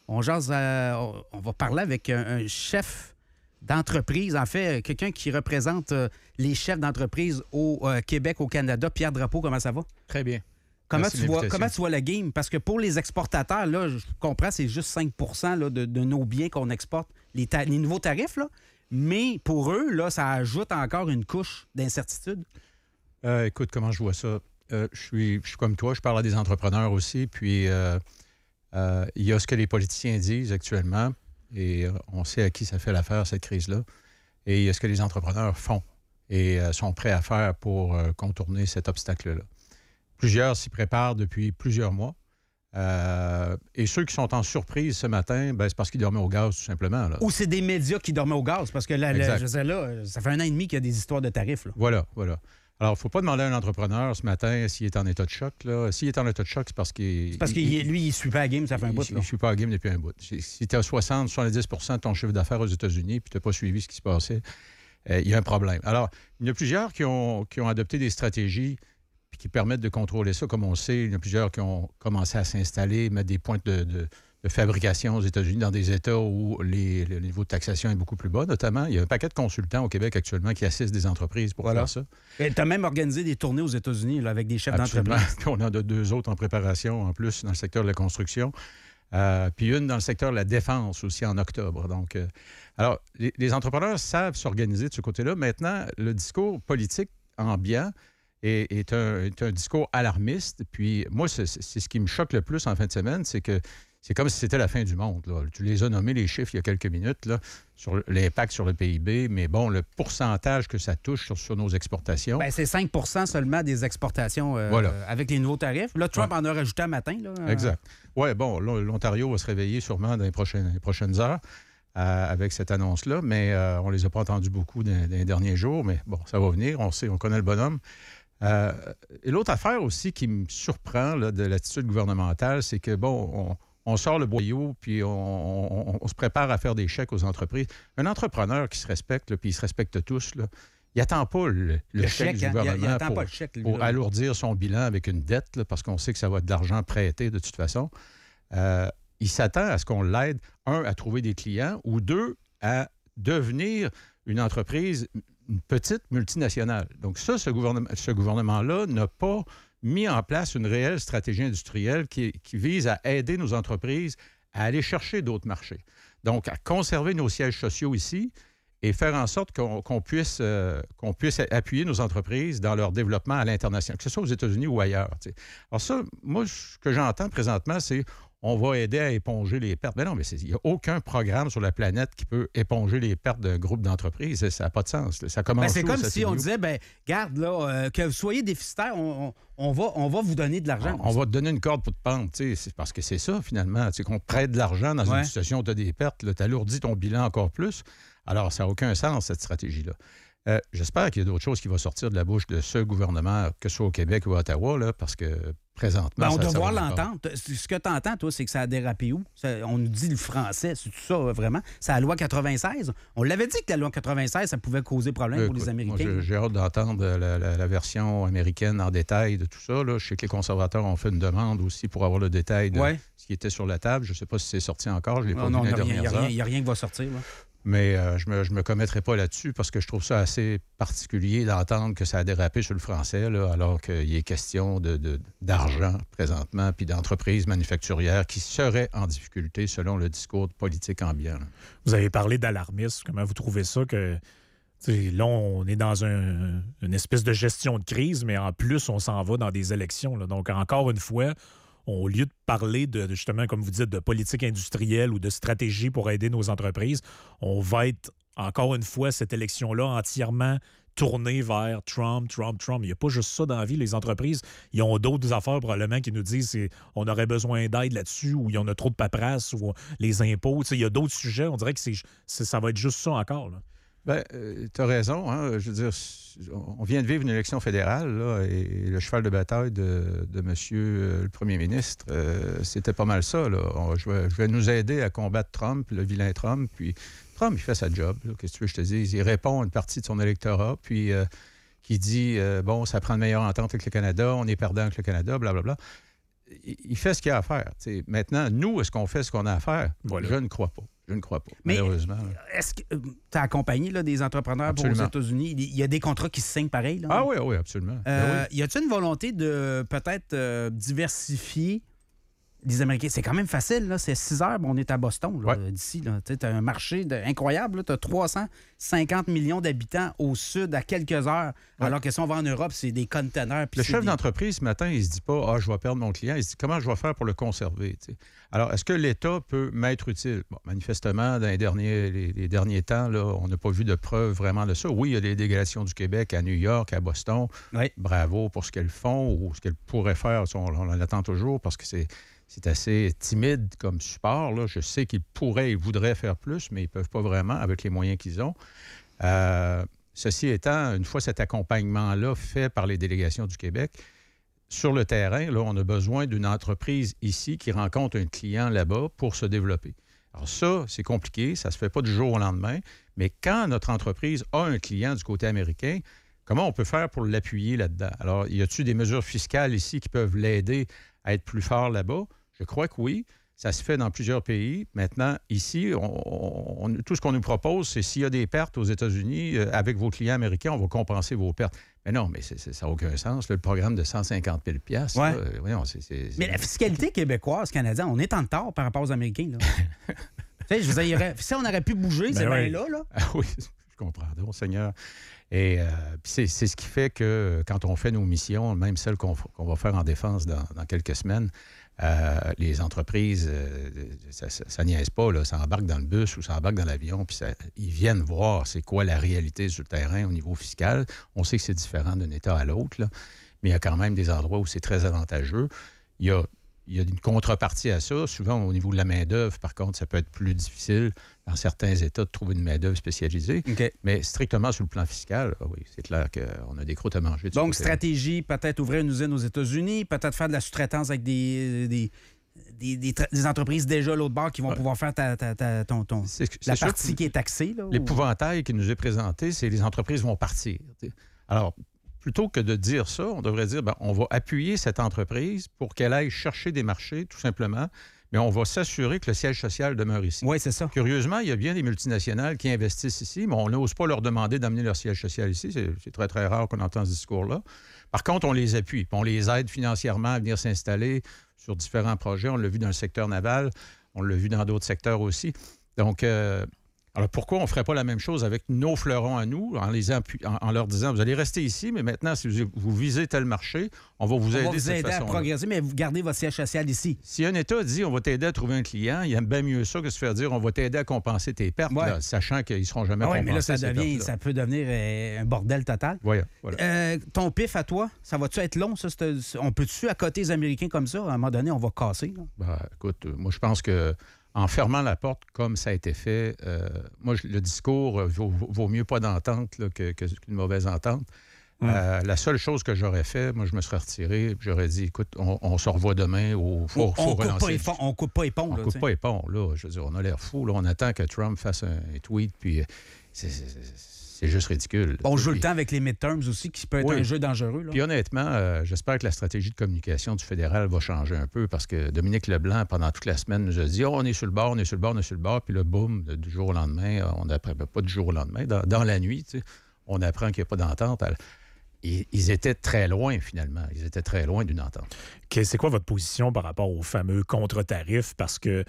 On va parler avec un chef d'entreprise, en fait, quelqu'un qui représente les chefs d'entreprise au Québec, au Canada. Pierre Drapeau, comment ça va? Très bien. Comment tu vois la game? Parce que pour les exportateurs, là, je comprends, c'est juste 5 là, de nos biens qu'on exporte, les nouveaux tarifs, là. Mais pour eux, là, ça ajoute encore une couche d'incertitude. Écoute, comment je vois ça? Je suis comme toi, je parle à des entrepreneurs aussi, puis il y a ce que les politiciens disent actuellement, et on sait à qui ça fait l'affaire, cette crise-là, et il y a ce que les entrepreneurs font et sont prêts à faire pour contourner cet obstacle-là. Plusieurs s'y préparent depuis plusieurs mois. Et ceux qui sont en surprise ce matin, c'est parce qu'ils dormaient au gaz, tout simplement. Là. Ou c'est des médias qui dormaient au gaz, parce que là, ça fait 1 an et demi qu'il y a des histoires de tarifs. Là. Voilà. Alors, il ne faut pas demander à un entrepreneur ce matin s'il est en état de choc. Là. S'il est en état de choc, c'est parce qu'il... C'est parce que lui, il ne suit pas la game, ça fait un bout. Il ne suit pas la game depuis un bout. Si tu as 60-70 de ton chiffre d'affaires aux États-Unis puis tu n'as pas suivi ce qui se passait, il y a un problème. Alors, il y en a plusieurs qui ont adopté des stratégies puis qui permettent de contrôler ça. Comme on sait, il y en a plusieurs qui ont commencé à s'installer, mettre des points de fabrication aux États-Unis dans des États où le niveau de taxation est beaucoup plus bas, notamment. Il y a un paquet de consultants au Québec actuellement qui assistent des entreprises pour faire ça. Tu as même organisé des tournées aux États-Unis là, avec des chefs d'entreprise. Puis on en a 2 autres en préparation, en plus, dans le secteur de la construction. Puis une dans le secteur de la défense aussi en octobre. Donc, alors, les entrepreneurs savent s'organiser de ce côté-là. Maintenant, le discours politique ambiant est un discours alarmiste. Puis moi, c'est ce qui me choque le plus en fin de semaine, c'est que c'est comme si c'était la fin du monde. Là. Tu les as nommés, les chiffres, il y a quelques minutes, là, sur l'impact sur le PIB, mais bon, le pourcentage que ça touche sur nos exportations... c'est 5 seulement des exportations avec les nouveaux tarifs. Là, Trump en a rajouté un matin. Là. Exact. Oui, bon, l'Ontario va se réveiller sûrement dans les prochaines heures avec cette annonce-là, mais on ne les a pas entendus beaucoup dans les derniers jours, mais bon, ça va venir, on connaît le bonhomme. Et l'autre affaire aussi qui me surprend là, de l'attitude gouvernementale, c'est que, bon, on sort le boyau, puis on se prépare à faire des chèques aux entreprises. Un entrepreneur qui se respecte, puis il se respecte tous, là, il n'attend pas le chèque du gouvernement pour alourdir son bilan avec une dette, là, parce qu'on sait que ça va être de l'argent prêté de toute façon. Il s'attend à ce qu'on l'aide, 1, à trouver des clients, ou 2, à devenir une entreprise, une petite multinationale. Donc ça, ce gouvernement-là n'a pas mis en place une réelle stratégie industrielle qui vise à aider nos entreprises à aller chercher d'autres marchés. Donc, à conserver nos sièges sociaux ici et faire en sorte qu'on puisse appuyer nos entreprises dans leur développement à l'international, que ce soit aux États-Unis ou ailleurs. T'sais. Alors ça, moi, ce que j'entends présentement, c'est on va aider à éponger les pertes. Mais non, mais il n'y a aucun programme sur la planète qui peut éponger les pertes d'un groupe d'entreprises. Ça n'a pas de sens. Ça commence c'est comme si on disait, garde, là, que vous soyez déficitaire, on va vous donner de l'argent. On va te donner une corde pour te pendre. C'est parce que c'est ça, finalement. C'est qu'on te prête de l'argent dans une situation où tu as des pertes. Tu alourdis ton bilan encore plus. Alors, ça n'a aucun sens, cette stratégie-là. J'espère qu'il y a d'autres choses qui vont sortir de la bouche de ce gouvernement, que ce soit au Québec ou à Ottawa, là, parce que présentement... on doit voir l'entente. Ce que tu entends, toi, c'est que ça a dérapé où? On nous dit le français, c'est tout ça, vraiment? C'est la loi 96. On l'avait dit que la loi 96, ça pouvait causer problème pour les Américains. Moi, j'ai hâte d'entendre la version américaine en détail de tout ça. Là. Je sais que les conservateurs ont fait une demande aussi pour avoir le détail de ce qui était sur la table. Je ne sais pas si c'est sorti encore. Je l'ai pas vu dans les dernières heures. Il n'y a rien qui va sortir, là. Mais je me commettrai pas là-dessus parce que je trouve ça assez particulier d'entendre que ça a dérapé sur le français, là, alors qu'il est question d'argent présentement, puis d'entreprises manufacturières qui seraient en difficulté selon le discours politique ambiant. Là. Vous avez parlé d'alarmisme. Comment vous trouvez ça que... là, on est dans une espèce de gestion de crise, mais en plus, on s'en va dans des élections. Là. Donc, encore une fois, au lieu de parler de, justement, comme vous dites, de politique industrielle ou de stratégie pour aider nos entreprises, on va être, encore une fois, cette élection-là entièrement tournée vers Trump. Il n'y a pas juste ça dans la vie. Les entreprises, ils ont d'autres affaires probablement qui nous disent on aurait besoin d'aide là-dessus ou il y en a trop de paperasse ou les impôts. Il y a d'autres sujets. On dirait que ça va être juste ça encore, là. Tu as raison. Hein? Je veux dire, on vient de vivre une élection fédérale là, et le cheval de bataille de monsieur le premier ministre, c'était pas mal ça. Là. Je vais nous aider à combattre Trump, le vilain Trump. Puis Trump, il fait sa job. Là. Qu'est-ce que tu veux que je te dise? Il répond à une partie de son électorat, puis qui dit, ça prend une meilleure entente avec le Canada, on est perdant avec le Canada, blablabla. il fait ce qu'il a à faire. T'sais. Maintenant, nous, est-ce qu'on fait ce qu'on a à faire? Voilà. Je ne crois pas. Mais malheureusement. Est-ce que tu as accompagné là, des entrepreneurs pour aux États-Unis? Il y a des contrats qui se signent pareil? Là, oui, absolument. Y a-t-il une volonté de peut-être diversifier les Américains? C'est quand même facile, là. C'est 6 heures, on est à Boston d'ici. Tu as un marché incroyable. Tu as 350 millions d'habitants au sud à quelques heures. Alors que si on va en Europe, c'est des conteneurs. Le chef d'entreprise, ce matin, il ne se dit pas « Ah, je vais perdre mon client ». Il se dit « Comment je vais faire pour le conserver? » Alors, est-ce que l'État peut m'être utile? Bon, manifestement, dans les derniers temps, là, on n'a pas vu de preuves vraiment de ça. Oui, il y a des délégations du Québec à New York, à Boston. Oui. Bravo pour ce qu'elles font ou ce qu'elles pourraient faire. On l'attend toujours parce que c'est assez timide comme support. Là. Je sais qu'ils pourraient et voudraient faire plus, mais ils ne peuvent pas vraiment avec les moyens qu'ils ont. Ceci étant, une fois cet accompagnement-là fait par les délégations du Québec, sur le terrain, là, on a besoin d'une entreprise ici qui rencontre un client là-bas pour se développer. Alors ça, c'est compliqué, ça ne se fait pas du jour au lendemain, mais quand notre entreprise a un client du côté américain, comment on peut faire pour l'appuyer là-dedans? Alors, y a-t-il des mesures fiscales ici qui peuvent l'aider à être plus fort là-bas? Je crois que oui. Ça se fait dans plusieurs pays. Maintenant, ici, tout ce qu'on nous propose, c'est s'il y a des pertes aux États-Unis, avec vos clients américains, on va compenser vos pertes. Mais non, mais ça n'a aucun sens. Là, le programme de 150 000 $, voyons, Mais la fiscalité québécoise, canadienne, on est en retard par rapport aux Américains. Là. Tu sais, je veux dire, si on aurait pu bouger, c'est bien là. Ah oui, je comprends. Donc, Seigneur. Et c'est ce qui fait que quand on fait nos missions, même celles qu'on va faire en défense dans quelques semaines, les entreprises, ça niaise pas, là, ça embarque dans le bus ou ça embarque dans l'avion, puis ils viennent voir c'est quoi la réalité sur le terrain au niveau fiscal. On sait que c'est différent d'un État à l'autre, là, mais il y a quand même des endroits où c'est très avantageux. Il y a une contrepartie à ça. Souvent, au niveau de la main-d'œuvre, par contre, ça peut être plus difficile dans certains États de trouver une main-d'œuvre spécialisée. Okay. Mais strictement sur le plan fiscal, oui, c'est clair qu'on a des croûtes à manger. Donc, stratégie, peut-être ouvrir une usine aux États-Unis, peut-être faire de la sous-traitance avec des entreprises déjà à l'autre bord qui vont pouvoir faire la partie qui est taxée. Là, l'épouvantail qui nous est présenté, c'est que les entreprises vont partir. T'sais. Alors, plutôt que de dire ça, on devrait dire, on va appuyer cette entreprise pour qu'elle aille chercher des marchés, tout simplement, mais on va s'assurer que le siège social demeure ici. Oui, c'est ça. Curieusement, il y a bien des multinationales qui investissent ici, mais on n'ose pas leur demander d'amener leur siège social ici. C'est très, très rare qu'on entende ce discours-là. Par contre, on les appuie, puis on les aide financièrement à venir s'installer sur différents projets. On l'a vu dans le secteur naval, on l'a vu dans d'autres secteurs aussi. Donc, alors, pourquoi on ne ferait pas la même chose avec nos fleurons à nous, en leur disant, vous allez rester ici, mais maintenant, si vous visez tel marché, on va vous aider de cette façon-là. À progresser, mais vous gardez votre siège social ici. Si un État dit, on va t'aider à trouver un client, il aime bien mieux ça que se faire dire, on va t'aider à compenser tes pertes, là, sachant qu'ils ne seront jamais compensés. Mais là, ça peut devenir un bordel total. Voilà. Ton pif à toi, ça va-tu être long, ça? On peut-tu accoter les Américains comme ça? À un moment donné, on va casser. Écoute, moi, je pense que en fermant la porte comme ça a été fait, moi, le discours vaut mieux pas d'entente qu'une mauvaise entente. La seule chose que j'aurais fait, moi, je me serais retiré, j'aurais dit, écoute, on se revoit demain ou faut relancer. On coupe pas les ponts. On coupe pas les ponts, là. Je veux dire, on a l'air fou, là. On attend que Trump fasse un tweet, puis c'est juste ridicule. On joue le temps avec les midterms aussi, qui peut être un jeu dangereux. Là. Puis honnêtement, j'espère que la stratégie de communication du fédéral va changer un peu parce que Dominique Leblanc, pendant toute la semaine, nous a dit on est sur le bord, on est sur le bord, on est sur le bord. Puis là, boum, du jour au lendemain, on apprend pas du jour au lendemain, dans la nuit, tu sais, on apprend qu'il n'y a pas d'entente. Ils étaient très loin, finalement. Ils étaient très loin d'une entente. C'est quoi votre position par rapport aux fameux contre-tarifs? Parce que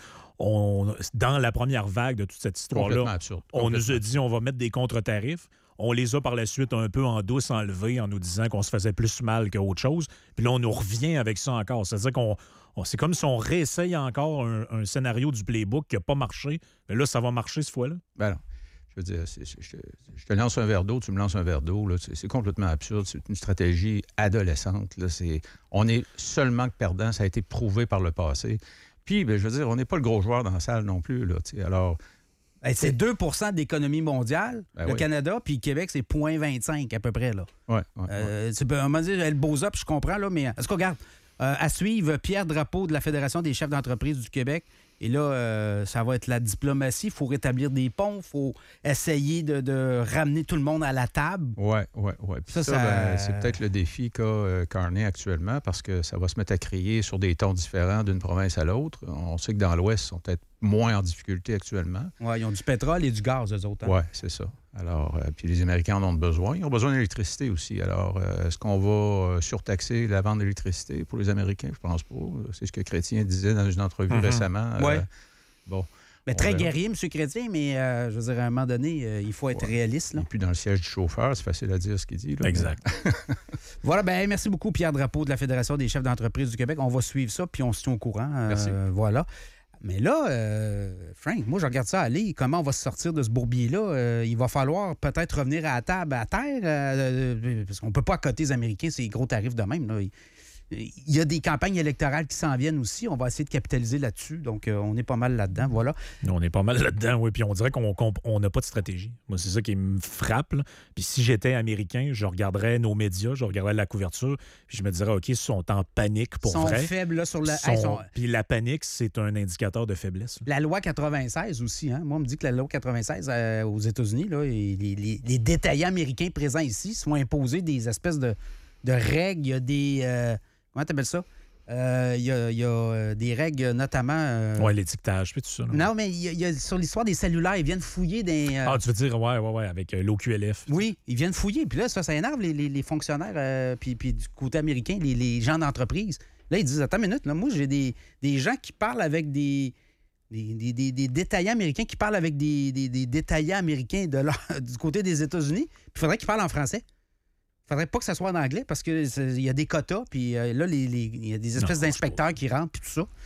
dans la première vague de toute cette histoire-là, on nous a dit on va mettre des contre-tarifs. On les a par la suite un peu en douce enlevés en nous disant qu'on se faisait plus mal qu'autre chose. Puis là, on nous revient avec ça encore. C'est-à-dire c'est comme si on réessaye encore un scénario du playbook qui n'a pas marché. Mais là, ça va marcher cette fois-là? Ben non. Je veux dire, je te lance un verre d'eau, tu me lances un verre d'eau. Là, c'est complètement absurde. C'est une stratégie adolescente. Là, on est seulement que perdant. Ça a été prouvé par le passé. Puis, je veux dire, on n'est pas le gros joueur dans la salle non plus. Là, alors, c'est 2 % de l'économie mondiale, le Canada, puis le Québec, c'est 0,25 à peu près. Là. Tu peux me dire, elle bosse up, je comprends, là, mais est-ce qu'on regarde à suivre Pierre Drapeau de la Fédération des chefs d'entreprise du Québec Et là, ça va être la diplomatie. Il faut rétablir des ponts. Il faut essayer de ramener tout le monde à la table. Oui. Puis ça, c'est peut-être le défi qu'a Carney actuellement parce que ça va se mettre à crier sur des tons différents d'une province à l'autre. On sait que dans l'Ouest, ils sont peut-être moins en difficulté actuellement. Oui, ils ont du pétrole et du gaz, eux autres. Hein? Oui, c'est ça. Alors, puis les Américains en ont besoin. Ils ont besoin d'électricité aussi. Alors, est-ce qu'on va surtaxer la vente d'électricité pour les Américains? Je pense pas. C'est ce que Chrétien disait dans une entrevue récemment. Oui. Bon. Mais très guerrier, M. Chrétien, mais je veux dire, à un moment donné, il faut être réaliste. Là. Et puis dans le siège du chauffeur, c'est facile à dire ce qu'il dit. Là, exact. Voilà, merci beaucoup, Pierre Drapeau de la Fédération des chefs d'entreprise du Québec. On va suivre ça, puis on se tient au courant. Merci. Voilà. Mais là, Frank, moi, je regarde ça aller. Comment on va se sortir de ce bourbier-là? Il va falloir peut-être revenir à la table, à terre, parce qu'on ne peut pas accoter les Américains ces gros tarifs de même. Là. Il y a des campagnes électorales qui s'en viennent aussi. On va essayer de capitaliser là-dessus. Donc, on est pas mal là-dedans. Voilà. On est pas mal là-dedans, oui. Puis on dirait qu'on n'a pas de stratégie. Moi, c'est ça qui me frappe. Là. Puis si j'étais Américain, je regarderais nos médias, je regarderais la couverture, puis je me dirais, OK, ils sont en panique pour vrai. Ils sont faibles là, sur la... Puis la panique, c'est un indicateur de faiblesse. Là. La loi 96 aussi. Hein? Moi, on me dit que la loi 96 aux États-Unis, là, les détaillants américains présents ici sont imposés des espèces de règles. Il y a des... comment tu appelles ça? Il y a des règles, notamment... Oui, l'étiquetage, puis tout ça. Non, mais il y a sur l'histoire des cellulaires, ils viennent fouiller des... Ah, tu veux dire, ouais, avec l'OQLF. Oui, ils viennent fouiller. Puis là, ça énerve les fonctionnaires, puis du côté américain, les gens d'entreprise. Là, ils disent, attends une minute, là, moi, j'ai des gens qui parlent avec des détaillants américains qui parlent avec des détaillants américains du côté des États-Unis. Puis il faudrait qu'ils parlent en français. Il ne faudrait pas que ça soit en anglais parce qu'il y a des quotas, puis là, il y a des espèces d'inspecteurs qui rentrent, puis tout ça.